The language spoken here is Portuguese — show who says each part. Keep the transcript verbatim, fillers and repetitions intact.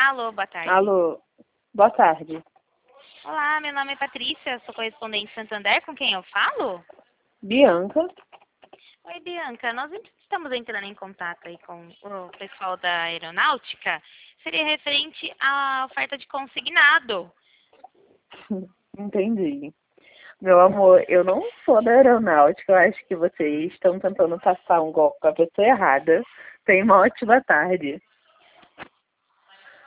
Speaker 1: Alô, boa tarde.
Speaker 2: Alô, boa tarde.
Speaker 1: Olá, meu nome é Patrícia, sou correspondente Santander, com quem eu falo?
Speaker 2: Bianca.
Speaker 1: Oi, Bianca, nós estamos entrando em contato aí com o pessoal da aeronáutica. Seria referente à oferta de consignado.
Speaker 2: Entendi. Meu amor, eu não sou da aeronáutica, eu acho que vocês estão tentando passar um golpe com a pessoa errada. Tenha uma ótima tarde.